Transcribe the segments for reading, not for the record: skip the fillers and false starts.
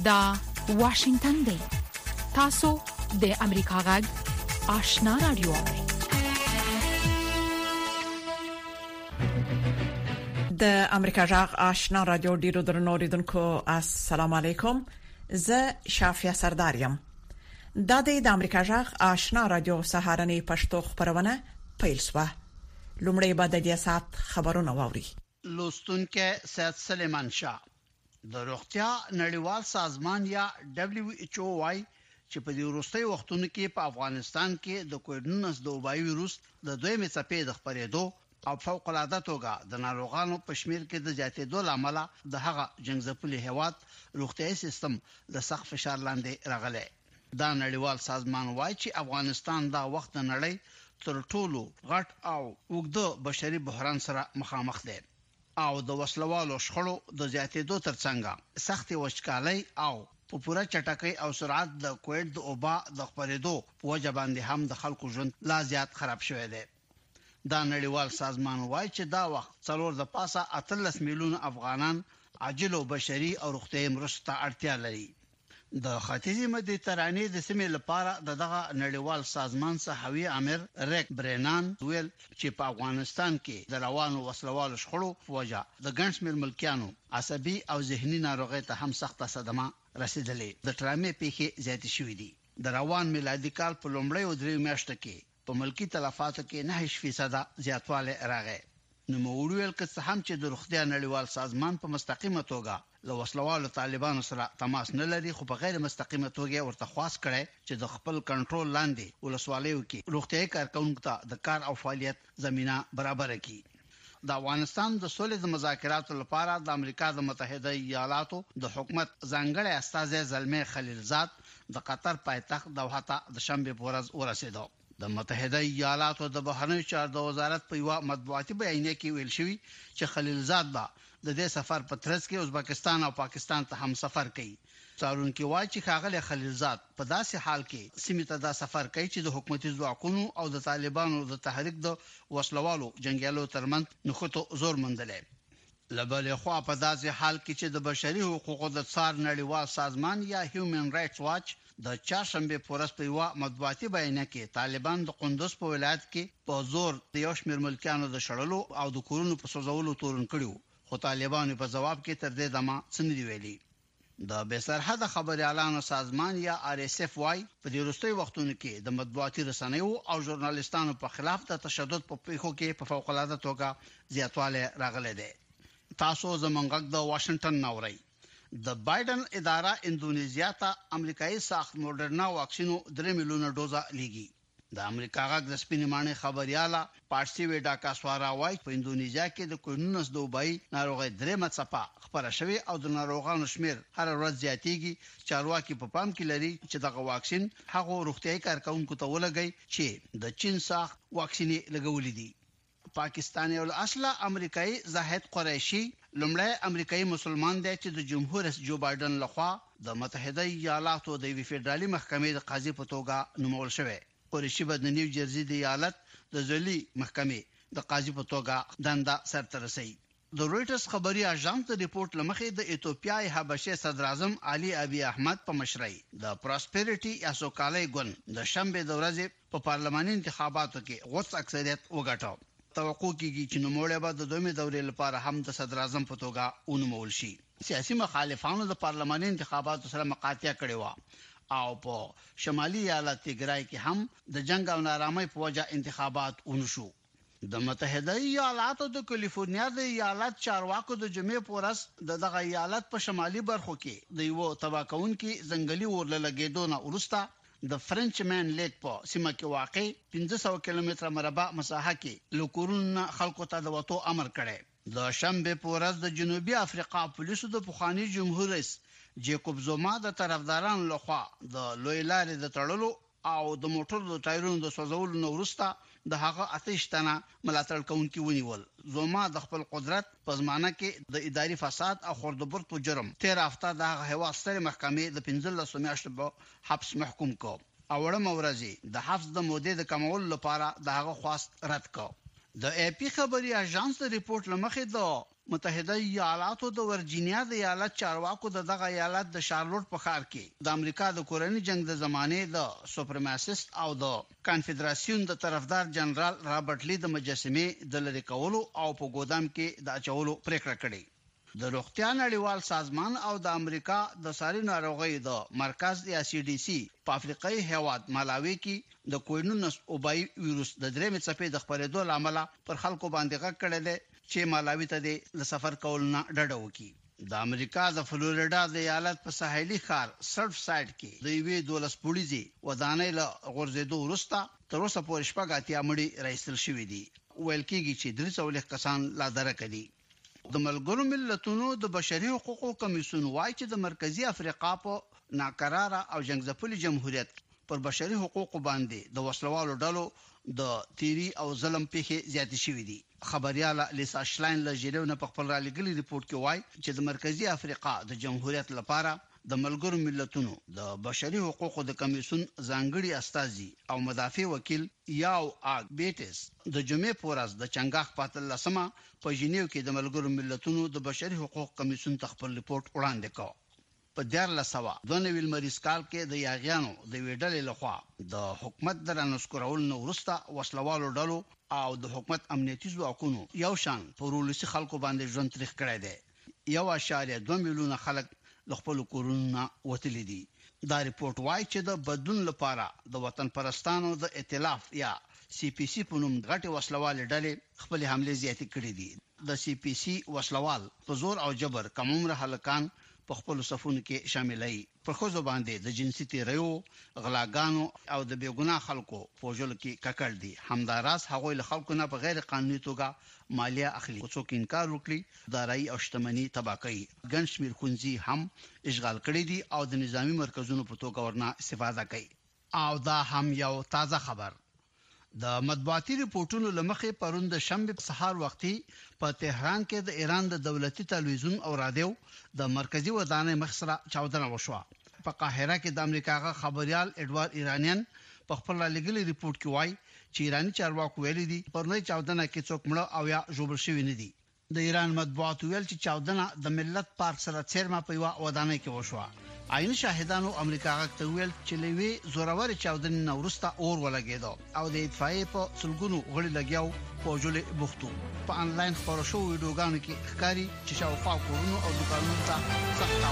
دا واشنگتن دی. تاسو د امریکا غږ آشنا رادیو. د امریکا غږ آشنا رادیو ډیرو درنو اوریدونکو السلام علیکم. زه شافیا سردار یم. دا د امریکا غږ آشنا رادیو سهارنی پښتو خبرونه پیل شوه. لومړی به د دې سات خبرونه واوري. لوستونکو سید سلیمان شاه د روغتیا نړیوال سازمان یا WHO وايي چې په دې وروستي وختونو کې په افغانستان کې د کووډ-19 د وبایي ویروس د دویمې څپې د خپرېدو او فوق العاده توګه د ناروغانو په شمیر کې د زیاتېدو لامل د هغه جنگځپلي هیواد روغتيایي سیستم د سخت فشار لاندې راغلی. دا نړیوال سازمان وايي چې افغانستان دا وخت نړۍ تر ټولو غټ او اوږده بشري بحران سره مخامخ دی او د وسلوالو شخړو د زیاتېدو ترڅنګ سخت وچکالۍ او په پوره چټکۍ او سرعت د کووډ د وبا د خپرېدو په وجه باندې هم د خلکو ژوند لا زیات خراب شوی دی. دا نړیوال سازمان وايي چې دا وخت څلور د پاسه 13 میلیون افغانان عاجل او بشري او روغتيایي مرستو ته اړتیا لري. د ختیځې مدیترانې د سیمې لپاره دغه نړیوال سازمان صحوي امیر ریک برینان ویل چې په افغانستان کې د روانو وسلوالو شخړو په وجه د ګڼشمیر ملکیانو عصبي او ذهني ناروغۍ ته هم سخته صدمه رسیدلې. د ټرامې پیښې زیاتې شوې دي. د روان میلادي کال په لومړۍ او درې میاشتو کې په ملکی تلفاتو کې 9% زیاتوالی راغی. نو موړویل که څه هم چې د روغتیا نړیوال سازمان په مستقیمه توګه له وسلوالو طالبانو سره تماس نه لري، خو په غیر مستقیمه توګه ورته خواست کړي چې د خپل کنټرول لاندې ولسوالیو کې روغتیايي کارکونکو ته د کار او فعالیت زمينه برابر کړي. د افغانستان د سولې د مذاکراتو لپاره د امریکا د متحده ایالاتو د حکومت ځانګړی استازی زلمي خلیلزاد د قطر پایتخت دوحه ته د شنبه په ورځ ورسېدو. د متحده ایالاتو د بهرنیو چارو وزارت په یو مطبوعاتي بیانیه کې ویل شوی چې خلیلزاد به د دې سفر په ترڅ کې ازبکستان او پاکستان ته هم سفر کوي. څارونکو وايي چې ښاغلی خلیلزاد په داسې حال کې سیمه ته دا سفر کوي چې د حکومتي ځواکونو او د طالبانو د تحریک د وسلوالو جنگیالو ترمنځ نخوتو زور مندلې. لبل خو په داسې حال کې چې د بشري حقوقو د څار نړیوال سازمان یا هیومن رائټس واچ د چهارشنبه پورس په یو مطبوعاتي بیانیه کې طالبان د قندوز په ولایت کې په زور د یو شمېر ملکیانو د شړلو او د کورونو په سوځولو تورن کړیو، خو طالبانو په جواب کې تر دې دمه څه نه دی ویلي. د بسرحد خبريالانو سازمان یا RSF وايي په دې وروستي وختونو کې د مطبوعاتي رسنیو او ژورنالیستانو په خلاف د تشدد په پیښو کې په فوق العاده توګه زیاتوالی راغلی دی. تاسو زمونږ د واشنگټن ناوړی. د بایدن اداره اندونیزیا ته امریکایي ساخت موډرنا واکسینو 3 میلیونه ډوزه لیږي. د امریکا غږ د سپینمانه خبرياله پارسي وډا کا سوارا وايي په اندونیزیا کې د کووډ-19 د وبای ناروغي درېمه څپه خبره شوی او د ناروغانو شمیر هر ورځ زیاتېږي. چارواکي په پام کې لري چې دغه واکسین هغه روغتيایي کارکونکو ته ولګي چې د چین ساخت واکسین لګولې دي. پاکستاني او اصله امریکایي زاهد قریشي لومړی امریکایي مسلمان دی چې د جمهور رئیس جو بایدن لخوا د متحده ایالاتو د فدرالي محکمې د قاضي په توګه نومول شوی. قریشي به د نیو جرسي د ایالت د ځلي محکمې د قاضي په توګه دنده سرته رسي. د رويټرز خبري اژانس د ریپورت لمخې د ایتوپیا حبشه صدر اعظم علي ابي احمد په مشرۍ د پراسپریټي یا سوکالۍ ګوند د شنبه د ورځې په پارلماني انتخاباتو کې غوڅ اکثریت وګټاو. توقع کیږي چې نوموړی به د دویمې دورې لپاره هم د صدر اعظم په توګه ونومول شي. سیاسي مخالفانو د پارلماني انتخاباتو سره مقاطعه کړې و او په شمالي ایالت تیګرای کې هم د جنگ او نارامۍ په وجه انتخابات ونشو. د متحده ایالاتو د کالیفورنیا د ایالت چارواکو د جمعې پورس دغه ایالت په شمالي برخو کې د یو تباکون کې ځنګلي اور لګیدو نه ورسته د فرنچ مین لیک په سیمه کې واقع 500 کیلومتره مربع مساحه کې لکورونه خلکو ته د وټو امر کړي. د شنبه پورز د جنوبي افریقا پولیسو د پخوانی جمهور رئیس جیکوب زوما د طرفدارانو لخوا د لوی لارې د تړلو او د موټر د ټایرونو د سوځولو نو وروسته د هغه اتشتنه ملاتړ کوونکي ونیول. زوما د خپل قدرت په زمانه کې د اداري فساد او خوردبرد په جرم 13 هفته د هغه ستر محکمې د 15 میاشتو په حبس محکوم کو او وړم ورځي د حبس د مودې د کمولو لپاره د هغه خواست رد کو. د AP خبري اژانس د ریپورت لمخې د متحده ایالاتو د ورجینیا د ایالت چارواکو دغه ایالت د شارلوټ په ښار کې د امریکا د کورنۍ جنگ د زمانه د سوپرماسیست او د کانفدراسیون د طرفدار جنرال رابرټ لی د مجسمه د لری کولو او په ګودام کې د اچولو پریکړه کړې د روغتیا نړیوال سازمان او د امریکا د ساري ناروغي د مرکز یا سی ډي سي په افریقای هیواد مالاوي کې د کوینونس اوبای وایروس د درېمې څپې د خپرېدو لامل پر خلکو باندې غږ کړی دی چې مالاوي ته د سفر کول نه ډډه وکړي د امریکا د فلوریډا د ایالت په ساحلي ښار سرف سایډ کې د یوې 12 پولیسي ودانۍ له غورځېدو وروسته تر اوسه پورې شپږ اتیا مړي راځل شوې دي ویل کېږي چې 300 کسان لا درک دي د ملګرو ملتونو د بشري حقوقو کمیسیون وايي چې د مرکزی افریقا په ناقراره او جنگځپلي جمهوریت پر بشري حقوقو باندې د وسلوالو ډلو د تیری او ظلم پیښې زیاتې شوې دي خبرياله لیسا شلاین له ژیرو نه په خپل را لګلي ریپورت کې وایي چې د مرکزی افریقا د جمهوریت لپاره د ملګرو ملتونو د بشري حقوقو د کمیسیون ځانګړي استازي او مدافع وکیل یاو اګ بیټس د جمعې پورز د چنګاخ پاتل لسمه په ژنیو کې د ملګرو ملتونو د بشري حقوقو کمیسیون خپل ریپورت وړاندې کړ په 1492 مریض کال کې د یاغیانو د ویډلې لخوا د حکومت درنسکورول نو ورسته وسلوالو ډلو او د حکومت امنیتي ځواکونو یو شان پرولسي خلکو باندې ژوند تاریخ کړی دی 1.2 میلیونه خلک د خپل کورونو وتلي دي دا ریپورت وايي چې د بدلون لپاره د وطن پرستانو د ائتلاف یا سی پی سی په نوم غټي وسلوال ډلې خپل حمله زیاتې کړې دي د سی پی سی وسلوال په زور او جبر کم عمر هلکان په خپل صفونو کې شاملای په خوځو باندې د جنسي تیریو غلاګانو او د بیګناه خلکو په جوړ کې ککړ دي همداراس هغوی له خلکو نه په غیر قانوني توګه مالیه اخلي او څوک انکار وکړي دارایی او شتمنۍ تباکي ګنشمیر خونځي هم اشغال کړي دي او د نظامی مرکزونو په توګه ورنه استفاده کوي او دا هم یو تازه خبر د مطبوعاتي ریپورتونو لمخې پرون د شنبه سهار وختي په تهران کې د ایران د دولتي تلویزیون او رادیو د مرکزی ودانۍ مخسره چاودنه وشوه په قاهره کې د امریکا خبريال اډوارد ایرانیان په خپل لګلي ریپورت کې وایي چې ایرانی چارواکو ویلي دي پرونی چاودنه کې څوک مړ او یا جوړ شوی نه دي د ایران مطبوعات ویل چې چاودنه د ملت پارک سره چیرمه په یو ودانۍ کې وشوه عین شاهدانو امریکا غته ویل چې لوي زورور چاودنې نورسته اور ولګیدو او د اطفائیه په سلګونو غړي لګیاو په جوړې بوختو په انلاین خبرو شو ویډیوګانو کې ښکاری چې شاوخوا کورونو او دکانونو ته سخت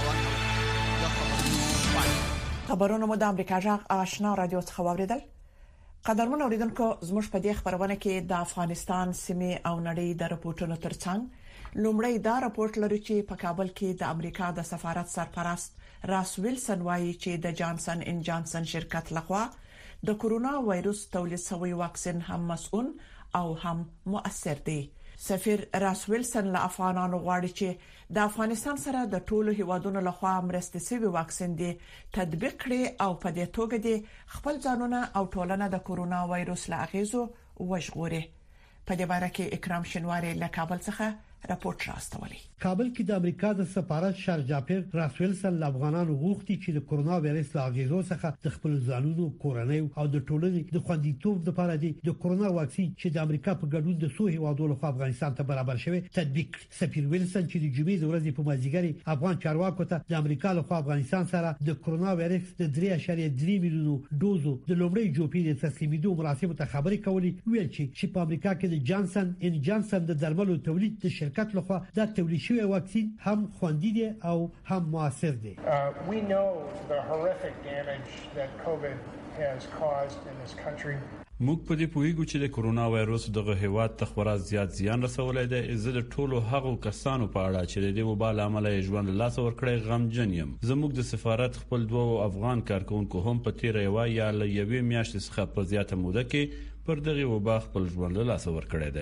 تاوان خبرونه مو د امریکا جغ آشنا رادیو څخه واوریدل قدرمن اوریدونکو زموږ په دې خبرونه کې د افغانستان سیمه او نړۍ د راپورټونو ترڅنګ لومړی دا راپورټ لري چې په کابل کې د امریکا د سفارت سرپرست راس ویلسن وايي چې د جانسن ان جانسن شرکت لخوا د کورونا وایروس تولید شوی واکسین هم مسؤل او هم مؤثر دی سفیر راس ویلسن له افغانانو غواړي چې د افغانستان سره د ټولو هیوادونو لخوا مرستې شوی واکسین دی تطبیق کړي او په دې توګه دی خپل ځانونه او ټولنه د کورونا وایروس له اغیزو وژغوري په دې باره کې اکرام شنواری له کابل څخه راپورټ راستولی کابل کې د امریکا د سفارت شارجاپر راس ویلسن له افغانانو غوښتي چې د کورونا وایرس له اغیزو څخه د خپل ځانونو کورنۍ او د ټولنې د خوندیتوب لپاره د کورونا واکسین چې د امریکا په ګډون د سوه هیوادو لخوا افغانستان ته برابر شوی تطبیق سفیر ویلسن چې د جمعې د ورځې په مازیګر افغان چارواکو ته د امریکا لخوا افغانستان سره د کورونا وایرس د 3.3 میلیونو دوزو د لومړی جوپې د تسلیمېدو مراسمو ته خبرې کولې ویل چې په امریکا کې د جانسن ان جانسن د درملو تولید د شرکت لخوا د تولید شوی واکسین هم خوندي دي او هم موثر دي We know the horrific damage that COVID has caused in this country. موږ په دې پوهیږو چې د کورونا وایروس دغه هیواد ته خورا زیات زیان رسولی دی زه د ټولو هغو کسانو په اړه چې د دې وبا له امله یې ژوند له لاسه ورکړی غمجن یم زموږ د سفارت خپل دوه افغان کارکونکو هم په تیره یا له یوې میاشتې څخه په زیاته موده کې پر دغه وبا خپل ژوند له لاسه ورکړی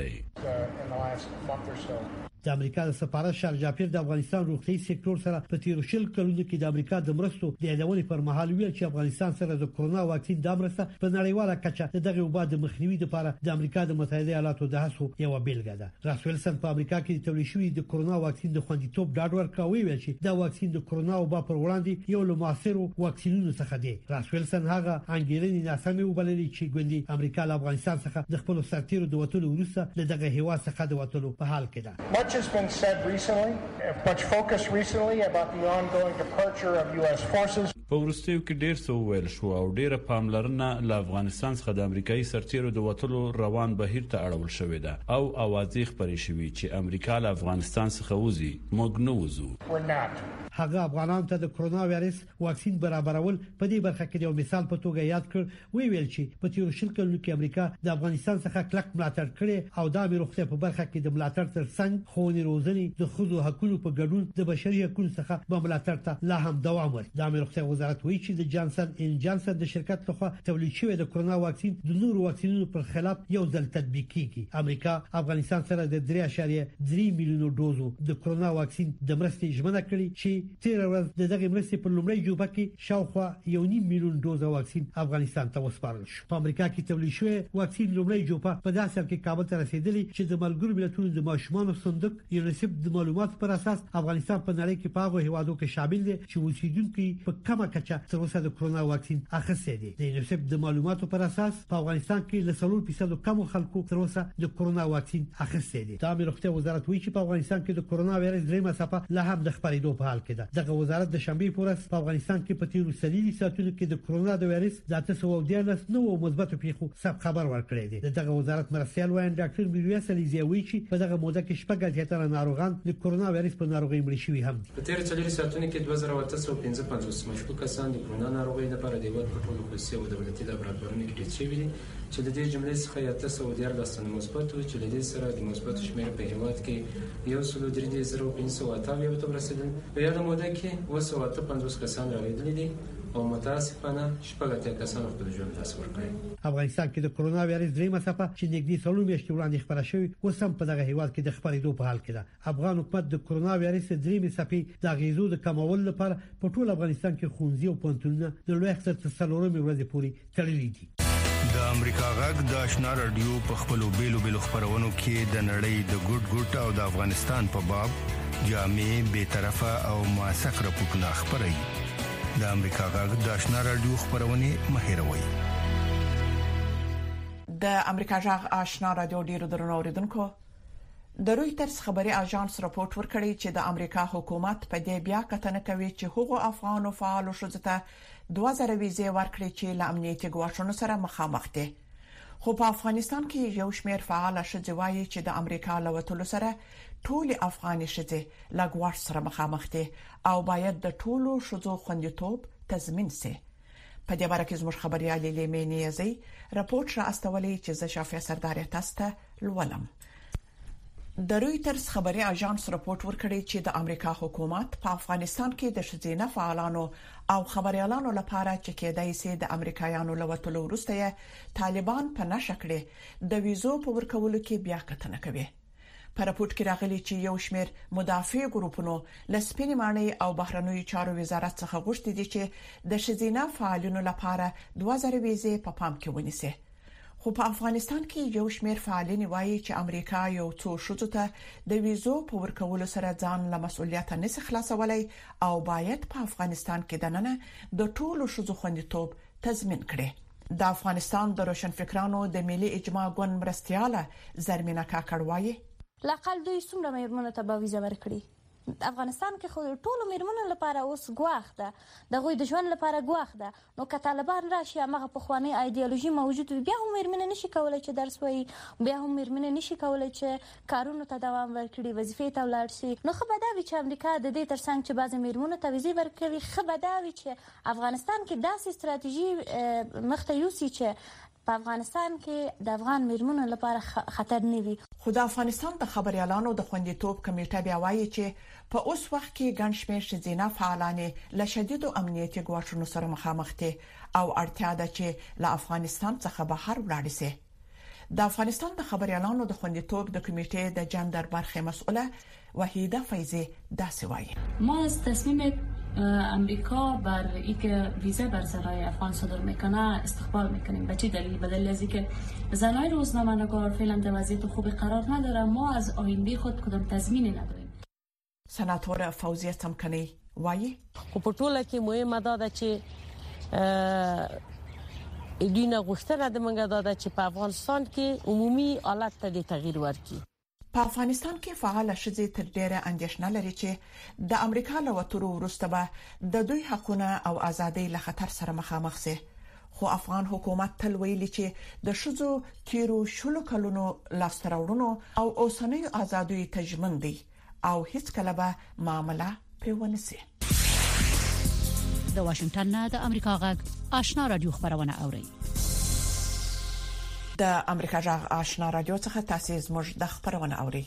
دی د امریکا د سفارت شارجاپر د افغانستان روغتي سکتور سره په تیر شل کلونو کې د امریکا د مرستو د یادونې پر مهال ویل چې افغانستان سره د کورونا واکسین د مرسته په نړیواله کچه دغه وبا د مخنیوي لپاره د امریکا د متحده ایالاتو د هڅو یو بیلګه ده راس ویلسن په امریکا کې د تولید شوی د کورونا واکسین د خوندیتوب ډاډ ورکوي ویل چې دا واکسین د کورونا وبا پر وړاندې یو له موثرو واکسینونو څخه دی راس ویلسن هغه انګیرنې ناسمه وبللې چې ګوندې امریکا له افغانستان څخه د خپل سرتیرو د وټولو وروسته له دغه هیواد څخه د وټولو په حال کې ده Much has been said recently, much focus recently about the ongoing departure of U.S. forces. په وروستیو کې ډیر څه ویل شو او ډیره پاملرنه له افغانستان څخه د امریکایي سرتیرو د وټلو روان بهیر ته اړول شوې ده او اوازې خبرې شوې چې امریکا له افغانستان څخه وځي موږ نه وځو. هغه افغانانو ته د کرونا وایرس واکسین برابرول په دې برخه کې یو مثال په توګه یاد کړ. ویل چې په تیر شل کلونو کې امریکا د افغانستان څخه کلک ملاتړ کړي او دا به روغتیا په برخه کې د ملاتړ ترڅنګ خونی روزنې د خځو حقوقو په ګډون د بشري حقوقو څخه په ملاتړ ته لا هم دوام ورکړي. د روغتیا وزارت وایي چې د جانسن ان جانسن د شرکت لخوا تولید شوی د کرونا واکسین د نورو واکسینونو پر خلاف یو ځل تطبیق کیږي. امریکا افغانستان سره د 3.3 میلیونو دوزو د کرونا واکسین د مرستې ژمنه کړې چې تیر ورځ د دغه مرستې په لومړۍ جوبه کې شاوخوا 1.5 میلیون دوز واکسین افغانستان ته وسپارل شو. په امریکا کې تولید شوی واکسین لومړۍ جوبه په داسې حال کې کابل ته رسیدلې چې د ملګرو ملتونو د ماشومانو صندوق یونیسف د معلوماتو پر اساس افغانستان په نړۍ کې په هغه هیوادو کې شامل دی چې اوسیدونکو په کمه کچه تر اوسه د کرونا واکسین اخیستی دی. د یونیسف د معلوماتو پر اساس په افغانستان کې له 3% کم خلکو تر اوسه د کرونا واکسین اخیستی دی. د روغتیا وزارت وایي چې په افغانستان کې د کرونا وایرس دریمه څپه لا هم د خپرېدو په حال کې ده. دغه وزارت د شنبه پورس په افغانستان کې په تیرو سلیلي ساتونو کې د کرونا د وایرس د 819 نوو مثبتو پیښو سب خبر ورکړی دی. دغه وزارت مرستيال وایي ډاکټر میرویس علیزی وایي چې په دغه موده کې شپږ اتیا ناروغان د کرونا وایرس په ناروغي مړ شوي هم دي. په تیر سلیلي ساتونو کې 2855 مشکوک کسان د کرونا ناروغي لپاره د وډ په ټولو خصوصي او دولتي لابراتوارونو کې ټیسټ شوي دي چې د دې جملې څخه 814 مثبت او چې د دې سره د مثبت شمېر په هیواد کې 1.35 ته رسیدل. په یاد موده کې 258 کسان راغلي دي او متاسفانه شپږ کسان خپل ژوند لاس ورکړي. افغانستان کې د کرونا وایرس دریمه څپه چې نږدې 3 میاشتې وړاندې خبره شوې اوس هم په دغه هیواد کې د خبرېدو په حال کې ده. افغان حکومت د کرونا وایرس دریمه څپې د غیزو د کمول لپاره په ټول افغانستان کې خونځي او پونتونه د لوی اختر تر 4 ورځې پورې تړلي دي. د امریکا غږ د آشنا رادیو په خپلو بیلو خبرونو کې د نړۍ د ګډ او د افغانستان په باب جامع به طرفه او موثق راپورټونه خبري. د امریکا غږ د آشنا رادیو خبرونه مهیروي. د امریکا غږ آشنا رادیو ډیرو درنو اوریدونکو د رويټرز خبري اژانس راپورټ ورکړی چې د امریکا حکومت په دې بیا کتنه کوي چې هغو افغانو فعالو شوزه ته 2000 ویزې ورکړي چې له امنیتي ګواښونو سره مخامخ دي. خو په افغانستان کې یو شمېر فعال شوزه وایي چې د امریکا له وټلو سره ټول افغاني شوزه له ګواښ سره مخامخ دي او باید د ټولو شوزو خوندیتوب تضمین شي. په دې اړه کې زموږ خبريال لیمینی ازي راپورټ را استولې چې ز شافیا سردار تاسو ته لولم. د رويټرز خبري اژانس راپورټ ورکړی چې د امریکا حکومت په افغانستان کې د شذینه فعالانو او خبريالانو لپاره چې کېدای شي د امریکایانو لوټلو وروسته طالبان په نشکړه د ویزو په ورکولو کې بیا کتنه کوي. په راپورټ کې راغلي چې یو شمېر مدافع ګروپونو لسپینې مانی او بهرنوي چارو وزارت څخه غوښتي دي چې د شذینه فعالینو لپاره 2000 ویزې په پام کې ونیسي. خو په افغانستان کې یو شمېر فعالین وایي چې امریکا یو څو شوزو ته د ویزو په ورکولو سره ځان له مسؤلیت نه خلاصولای او باید په افغانستان کې دننه د ټولو شوزو خوندیتوب تضمین کړي. د افغانستان د روشنفکرانو د ملي اجماع ګوند مرستياله زرمینه کاکړوایي لاقل دوی څومره مېرمنو ته به ویزه ورکړي. افغانستان کې خو ټولو مېرمنو لپاره اوس ګواښ ده، د غوي د ژوند لپاره ګواښ ده. نو که طالبان راشي هغه په خواني ایدئولوژي موجود بیا هم مېرمنې نشي کولای چې درس وایي، بیا هم مېرمنې نشي کولای چې کارونو ته دوام ورکړي، وظیفې ته ولاړ شي. نو خو به دا وي چې امریکا د دې ترڅنګ چې بعضې مېرمنو ته ویزې ورکوي، خو به دا وي چې افغانستان کې داسې ستراتیژي مخته یوسي چې په افغانستان کې د افغان مېرمنو لپاره خطر نه وي. خو د افغانستان د خبريالانو د خوندیتوب کمیټه بیا وایي چې په اوس وخت کې ګڼ شمېر شذینه فعالان له شدیدو امنیتي ګواښونو سره مخامخ دي او اړتیا ده چې له افغانستان څخه بهر ولاړ شي. د افغانستان د خبريالانو د خوندیتوب د کمیټې د جندر برخه مسؤله وحیده فیضی داسې وایي: ما از تصمیم امریکا بر اینکه ویزه بر زنای افغان صادر میکنه استقبال میکنیم. به چه دلیل؟ به دلیل از اینکه زنای روزنامه‌نگار فعلا در وضعیت خوبی قرار نداره. ما از آینده خود کدام تضمینی نداریم. سناتور فوزیه تمکنی وایي خو په ټوله کې مهمه ده چې دینه غوښتنه د منګه ده چې په افغانستان کې عمومي حالت ته د تغییر ورکړي. په افغانستان کې فعال شذې تر ډیره اندېښنه لري چې د امریکا له وترو وروسته به د دوی حقوقونه او ازادۍ له خطر سره مخامخ شي. خو افغان حکومت تل ویلي چې د شذو تیرو شلو کلونو لاستراوړونو او اوسنیو ازادۍ تجمن دي او هیڅ کله به معاملې پیونسي. د واشنگټن نه د امریکا غږ آشنا رادیو خبرونه اوري. د امریکا غږ آشنا رادیو څخه تاسو زموږ د خبرونه اوري.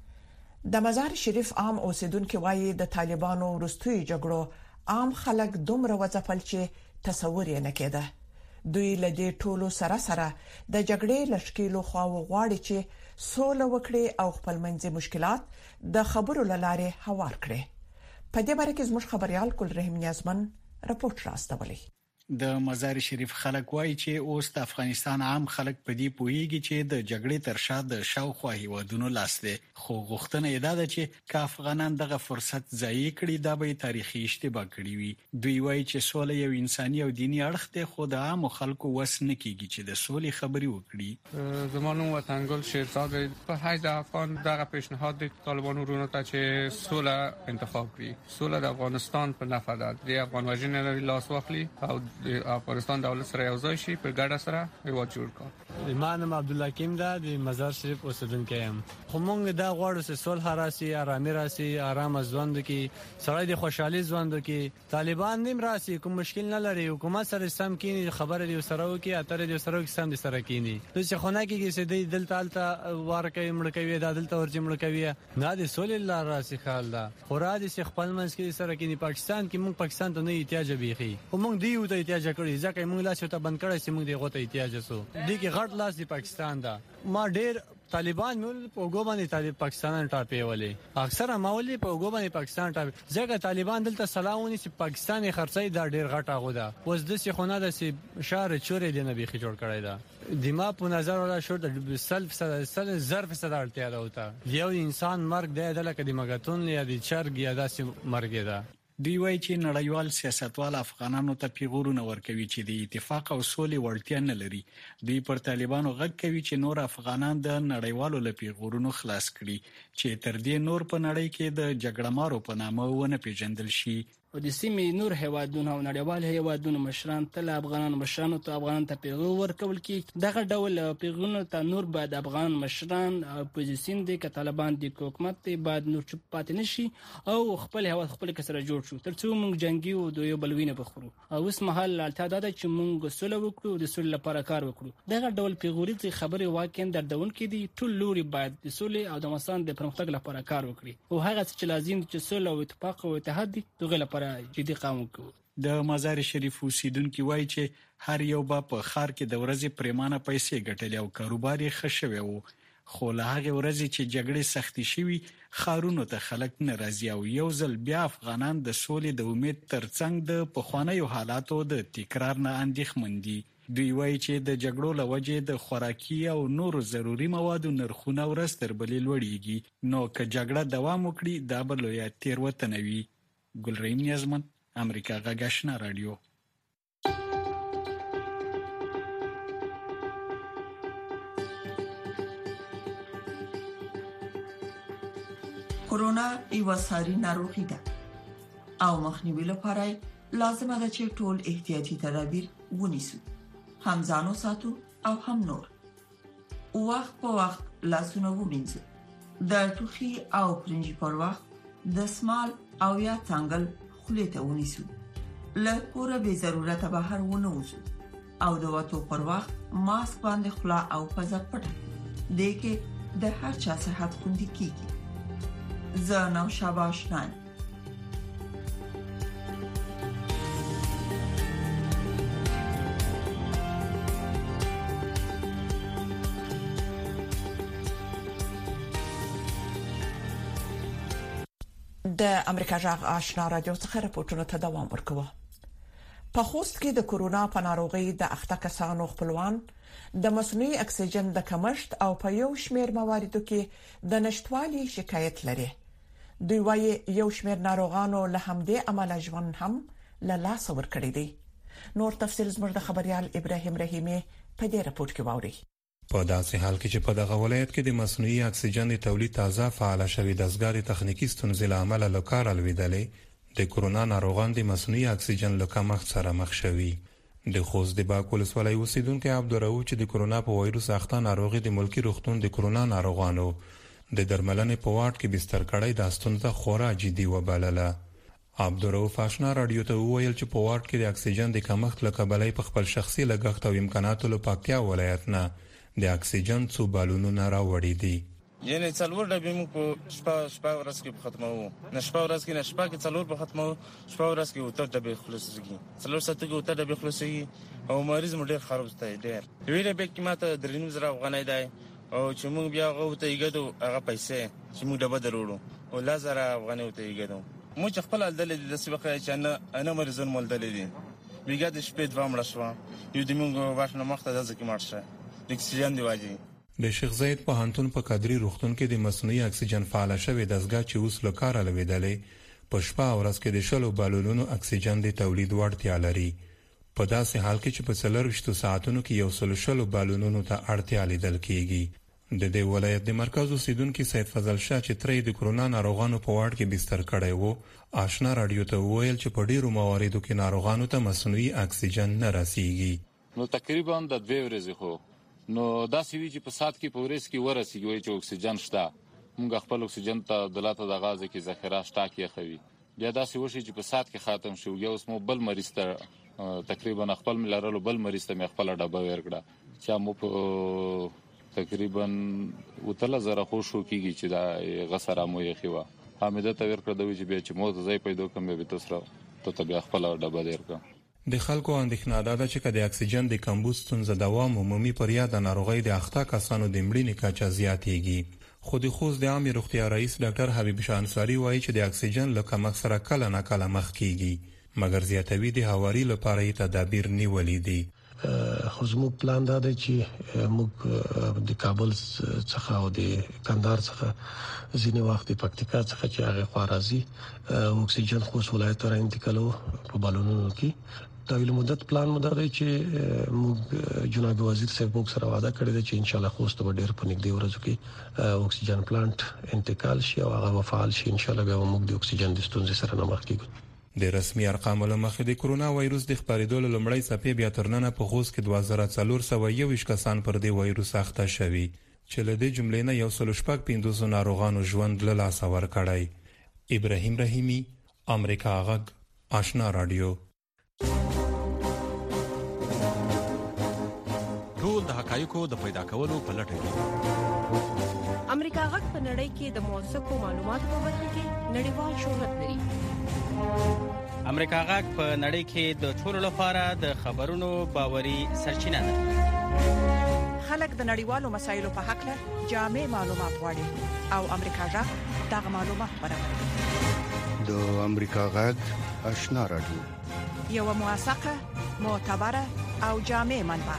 د مزار شریف عام اوسیدونکو وایي د طالبانو وروستي جګړو عام خلک دومره وځپل چې تصور یې نه کېده. دوی له دې ټولو سره د جګړې لشکېلو خو غواړي چې سوله وکړي او خپل منځي مشکلات د خبرو لاره هوار کړي. په دې باره کې زموږ خبريال کول رحیم نیازمن راپورټ راستولی. د مزار شریف خلک وایي چې اوس د افغانستان عام خلک په دې پوهیږي چې د جګړې تر شا د شاوخوا هیوادونو لاس دی، خو غوښتنه یې ده چې که افغانان دغه فرصت ضایع کړي دا به تاریخي اشتباه کړي وي. دوی وایي چې سوله یو انساني او دینی اړخ دی، خو د عام خلکو وس نه کیږي چې د سولې خبري وکړي. زمانو وطنګل شیرزاد په حیث افغان دغه پیشنهاد د طالبانو ورونو ته چې سوله انتخاب کړي. سوله د افغانستان په نفع ده. د افغان وژنې لاس واخلي او د افغانستان دولت سره یو ځای شي، په ګډه سره هیواد جوړ کړي. ایمان عبدالحکیم دا د مزار شریف اوسیدونکی یم. خو موږ دا غواړو چې صلح راسي، آرامي راسي، آرام ژوند کې سړی د خوشحالي ژوند کې. طالبان نیم راسي، کوم مشکل نه لري، حکومت سره سم کینی، خبره دی سره وکي، اتر دی سره وکي، سم دی سره کینی. چې خونه کې چې د دلته الته ورکه مړکوي، د دلته ورچ مړکوي، نه د سولې لار راسي خال دا. خو را دي چې خپل منځ کې سره کینی. پاکستان کې موږ پاکستان ته نه احتیاج بيخي، خو موږ دیو ته احتیاج کړی، ځکه موږ لاس ته بند کړی چې موږ دی غوته احتیاج سو. دي کې غټ لاس دی پاکستان دا. ما ډیر طالبان مول په وګوبانې طالب پاکستان ټاپې ولې اکثره مولي په وګوبانې پاکستان ټاپې، ځکه طالبان دلته سلاوني چې پاکستاني خرڅي دا ډیر غټه غوده. وس د سي خونه د سي شهر چورې دی نه بيخي جوړ کړی دا. دما په نظر ولا شو د سلف سره ظرف سره اړتیا ده وته. یو انسان مرګ دی د لکه د مګاتون یا د چرګ یا د مرګ دی. دوی وایي چې نړیوال سیاستوال افغانانو ته پیغورونه ورکوي چې د اتفاق او سولې وړتیا نه لري. دوی پر طالبانو غږ کوي چې نور افغانان د نړیوالو له پیغورونو خلاص کړي، چې تر دې نور په نړۍ کې د جګړهمارو په نامه ونه پیژندل شي. او د سیمې نور هیوادونو او نړیوال هیوادونو مشران تل افغانان مشرانو ته افغانان ته پیغور ورکول کی. دغه ډول پیغورونه ته نور بعد افغان مشران اپوزیسیون دي که طالبان دي که حکومت دي بعد نور چوپ پاتې نشي او خپل هیواد خپل کسره جوړ شو ترڅو موږ جنگي او د یو بلوینه بخورو. او اوس مهال اړتیا ده چې موږ سوله وکړو، د سولې لپاره کار وکړو. دغه ډول پیغوري خبرې واقعا دردونکې دي. ټول لوري باید د سولې او د افغانستان د پرمختګ لپاره کار وکړي او هغه چې لازم چې سوله او اتفاق او اتحاد دي دغه لپاره جدي قام وکړو. د مزار شریف اوسیدونکو وایي چې هر یو په خار کې د ورځې پریمانه پیسې ګټلې او کاروبار یې ښه شوی وو. خو له هغه ورځې چې جګړې سختي شوي خارونو ته خلک ناراضي او یو ځل بیا افغانان د سولې د امید ترڅنګ د پخوانیو حالاتو د تکرار نه اندېښمن دي. دوی وایي چې د جګړو له وجې د خوراکي او نورو ضروري موادو نرخونه ورځ تر بلې لوړیږي. نو که جګړه دوام وکړي دا به لویه تېروتنه وي. ګلرحیم نیازمن، امریکا غږ آشنا رادیو. کورونا یو ساري ناروغي ده او مخنیوي لپاره لازمه ده چې ټول احتیاطي تدابیر ونیسو، هم ځانو ساتو او هم نور. وخت په وخت لاسونه ومینځو، د ټوخي او پرنجي پر وخت د سمال او یا څنګل خولې ته ونیسو، له کوره به ضرورت بهر ونه وځو او د وټو پر وخت ماسک باندې خلا او پزه پټه دې کې د هر چا صحت خوندي کیږي. زه نو شاباش نان. د امریکا غږ آشنا رادیو څخه راپورټونه ته دوام ورکوه. په خوست کې د کورونا په ناروغي د اخته کسانو خپلوان د مصنوعي اکسیجن د کمښت او په یو شمېر مواردو کې د نشټوالي شکایت لري. دوی وايي یو شمېر ناروغانو له همدې عمله ژوند هم له لاس ورکړی دی. نور تفصیل زموږ د خبريال ابراهيم رحیمي په دې راپورټ کې واوري. په داسې حال کې چې په دغه ولایت کې د مصنوعي اکسیجن د تولید تازه فعال شوی دستګاه د تخنیکی ستونزې له امله له کاره لویدلې د کرونا ناروغان د مصنوعي اکسیجن له کمښت سره مخ شوي. د خوست د باک ولسوالۍ اوسیدونکو عبدالرؤف چې د کرونا په وایروس اخته ناروغي د ملکی روغتون د کرونا ناروغانو د درملنې په واټ کې بستر کړی د ستونزه خورا جدي وبلله. عبدالرؤف آشنا رادیو ته وویل چې په واټ کې د اکسیجن د کمښت له کبله په خپل شخصي لګښت او امکاناتو له پکتیا ولایت نه د اکسیجن څو بالونونه راوړي دي. یعنی څلور ډبې موږ په شپه ورځ کې ختمو، نه شپه ورځ کې نه شپه کې څلور په ختمو، شپه ورځ کې وته ډبې خلاصېږي، څلور ساعت کې وته ډبې خلاصېږي او مریض مو ډېر خراب ستای ډېر ویل به کې ماته 3,000 افغانۍ دی او چې موږ بیا غوته یګدو هغه پیسې چې موږ ډبه دروړو او 1000 افغانۍ وته یګدو مو چې خپل دلې د سبقه چې انا مریضون مول دلې دي بیګا د شپې دوه مړ شو یو د موږ واښنه مخته د ځکه مرشه د اکسیجن دی واجی. د شیخ زاید پوهنتون په قادری روغتون کې د مصنوعي اکسیجن فعال شوی دستګاه چې اوس له کاره لویدلې په شپه او ورځ کې د شلو بالونونو اکسیجن د تولید وړتیا لري. په داسې حال کې چې په 24 ساعتونو کې یو سلو بالونونو ته اړتیا لیدل کیږي. د دې ولایت د مرکز اوسیدونکو سید فضل شاه چې ترې د کرونا ناروغانو په واټ کې بستر کړی وو آشنا رادیو ته وویل چې په ډیرو مواردو کې ناروغانو ته مصنوعي اکسیجن نه رسیږي. نو تقریبا د 2 ورځې خو نو دا سوي چې په سات کې په ورځ کې ورسیږي چې اکسیجن شته موږ خپل اکسیجن ته دلاته د غاز کې ذخیره شته کې خوي بیا دا سوي چې په سات کې ختم شو یا اوس مو بل مریض ته تقریبا خپل ملارلو بل مریض ته خپل ډبه ورکړه چې مو په تقریبا وتله زره خو شو کیږي چې دا غسره مو یې خوا حامده ته ورکړه دوی چې بیا چې مو ځای پیدا کوم به تاسو ته بیا خپل ډبه ورکړه. د خلکو اندېښنه ده چې کله اکسیجن د کمبود ستونزه دوام عمومي پر یاد ناروغي د اخته کسانو د مړینې کچه زیاتېږي. خو د خوست د عامه روغتیا رئیس ډاکټر حبیب شاه انصاری وایي چې د اکسیجن له کمښت سره کله نه کله مخ کیږي مګر زیاتوي د هواري لپاره یې تدابیر نیولې دي. خو زموږ پلان دا دی چې موږ د کابل څخه او د کندهار څخه ځینې وخت د پکتیکا څخه چې هغه خوارازي اکسیجن خو ولایت ته انتقالو په بالونونو کې طویل مدت پلان مو دا دی چې موږ جناب وزیر صاحب موږ سره وعده کړې ده چې ان شاء الله خوست به ډېر په نږدې ورځو کې اکسیجن پلانټ انتقال شي او هغه فعال شي ان شاء الله به موږ د اکسیجن د ستونزې سره نه مخ کیږو. د رسمي ارقامو له مخې د کرونا وایروس د خپرېدو لومړی څپې بیا تر نن په خوست کې 2421 کسان پر دې وایروس اخته شوي چې له دې جملې نه 115 ناروغانو ژوند له لاسه ورکړی. ابراهیم رحیمی امریکا غږ آشنا رادیو. ټول د حقایقو د پیدا کولو په لټه کې امریکا غږ په نړۍ کې د موثقو معلوماتو په برخه کې نړیوال شهرت لري. امریکا غږ په نړۍ کې د ټولو لپاره د خبرونو باوري سرچینه ده. خلک د نړیوالو مسایلو په حق له جامع معلومات غواړي او امریکا غږ دغه معلومات برابروي. د امریکا غږ آشنا رادیو یو موثقه معتبره او جامع منبع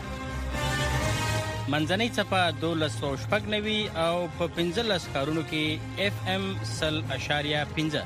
منځنۍ صفه 1290 او په 15 ښارونو کې FM 100.5.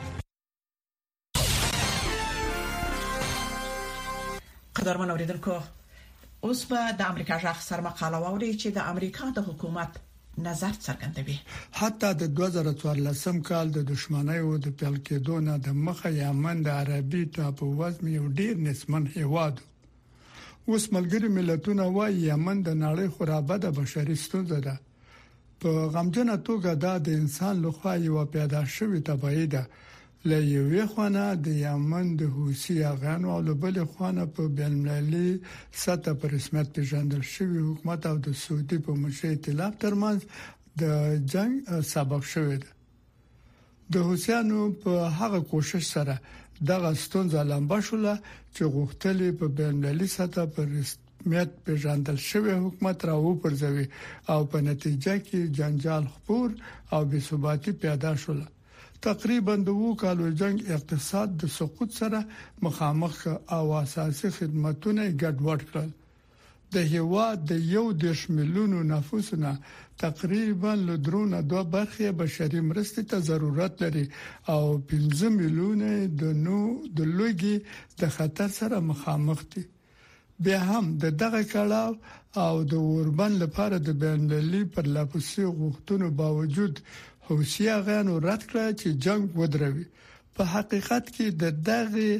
قدرمن اوریدونکو اوس به د امریکا ځخ سر مقاله ووري چې د امریکا د حکومت نظر څرګندوي. حتی د 2014 کال د دشمنۍ او د پیل کېدو نه د مخه یمن د عربي ټاپو وزم یو ډیر نسمن هیواد اوس ملګری ملتونه وايي یمن د نړۍ خرابه د بشري ستونزه ده. په غمجنه توګه دا د انسان لخوا یو پیدا شوی تبعیض ده. له یوې خوا د یمن د حوثي افغانو او بل خوا په بین‌المللي سطح پر رسمیت پیژندل شوی حکومت او د سعودي په مشرۍ ائتلاف ترمنځ د جنگ سبب شوی ده. د حوثیانو په هغه کوشش سره دغه ستونزه لمبه شوله چې غوښتلې په بین‌المللي سطح پر رسمیت پیژندل شوی حکومت راو پرځوي او په نتیجه کې جنجال خپور او بې ثباتي پیدا شوله. تقریبا د 2 کالو جنگ اقتصاد د سقوط سره مخامخ او اساسي خدماتونه ګډوډ کړل. د هیواد د 1 میلیون نفوسونه تقریبا له درونه 2 برخه بشري مرستې ته ضرورت لري او 15 میلیون د لوګي د خطر سره مخامخ دي. بیا هم دغه کړهو او د اوربند لپاره د بین‌المللي پر لاسي غوښتنو باوجود حوثیانو رد کړ چې جنگ ودروي. په حقیقت کې دغه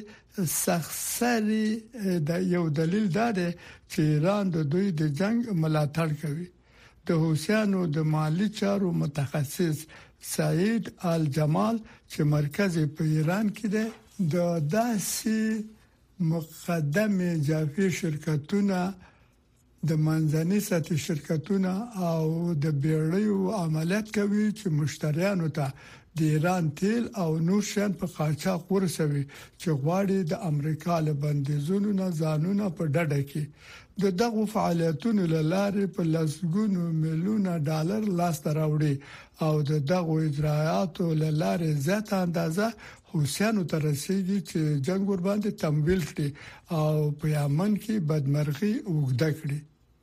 سخسري د یو دلیل دی چې ایران د دوی د جنگ ملاتړ کوي. د حوثیانو د مالی چارو متخصص سعید الجمال چې مرکز په ایران کې دی د داسې مقدمه جافي شرکتونه د منځني سطح شرکتونه او د بیړیو عملیات کوي چې مشتریانو ته د ایران تیل او نور شیان په قاچاق ورسوي چې غواړي د امریکا له بندیزونو نه ځانونه په ډډه کې دغه فعالیتونو لاره په لسګونو میلیونه ډالر لاس ته راوړي او دغه اجرایاتو لاره زیاته اندازه حوثیانو ته رسیدي چې جنگ ور باندې تمویل کړي او په یمن کې بدمرغي وګړه کړي.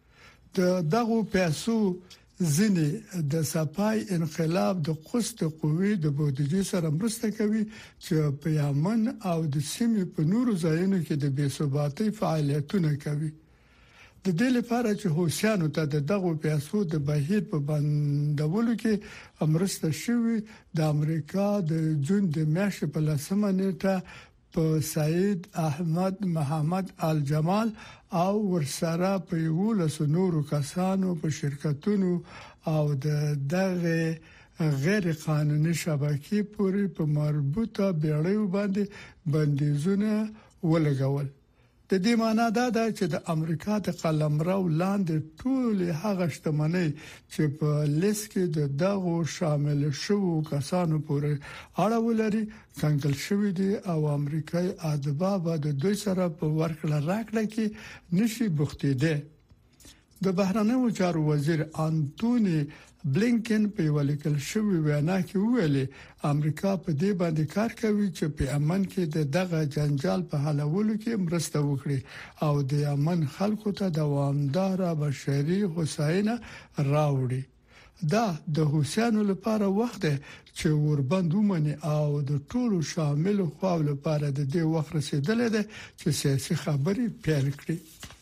دغه پیسو ځنې د صفای انقلاب د قسط قوی د بودیجې سره مرسته کوي چې په یمن او د سیمې په نورو ځایونو کې د بې ثباتۍ فعالیتونه کوي. د دې لپاره چې حوثیانو ته دغه پیسو د بهیر په بندولو کې مرسته شوی د امریکا د جون د میاشتې په 10 نیټه په سعید احمد محمد الجمال او ورسره په 11 نورو کسانو په شرکتونو او دغه غیر قانوني شبکې پورې په مربوطه بیړیو باندې بندیزونه ولګول. د دې معنی دا ده چې د امریکا د قلمرو لاندې ټول هغه شتمنۍ چې په لیست کې دغه شامل شوو کسانو پورې اړه ولري څنګه شوې دي او امریکای ادبا به د دوی سره په ورکړه راکړه کې نشي بوختیده. د بهرنیو چارو وزیر انټونی بلینکن په ولیکل شوی وینا کې ویلي امریکا په دې باندې کار کوي چې په یمن کې دغه جنجال په حلولو کې مرسته وکړي او د یمن خلکو ته دوامدار بشري هوساینه راوړي. دا د حوثیانو لپاره وخت دی چې وربند ومني او د ټولو شامل خواو لپاره د دې وخت رسیدلې ده چې سیاسي خبرې پیل کړي.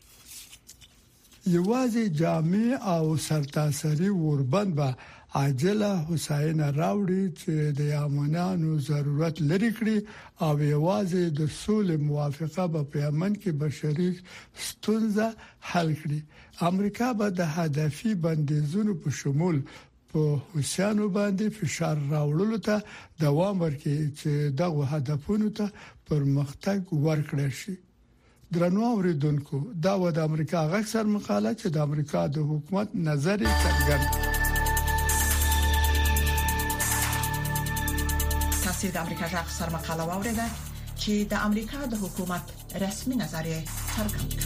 یوازې جامع او سرتاسري وربند به عاجله حسینه راوړي چې د یمنانو ضرورت لري کړي او یوازې د سولې موافقه په یمن کې بشري ستونزه حل کړي. امریکا به د هدفي بندیزونو په شمول په حوثیانو باندې فشار راوړلو ته دوام ورکړي چې دغه هدفونو ته پرمختګ ورکړي شي. درنو اوریدونکو دا و د امریکا غږ سر مقاله چې د امریکا د حکومت نظر څرګند. تاسو د امریکا غږ سر مقاله واوریده چې د امریکا د حکومت رسمي نظر څرګند کړ.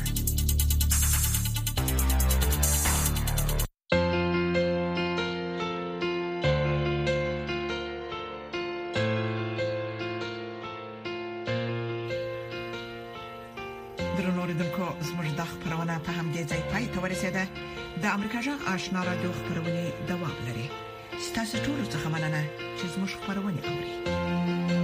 د امریکا جغ آشنا رادیو خبرونه دوام لري. ستاسو ټول څه مننه چې زموږ خبرونه اوري.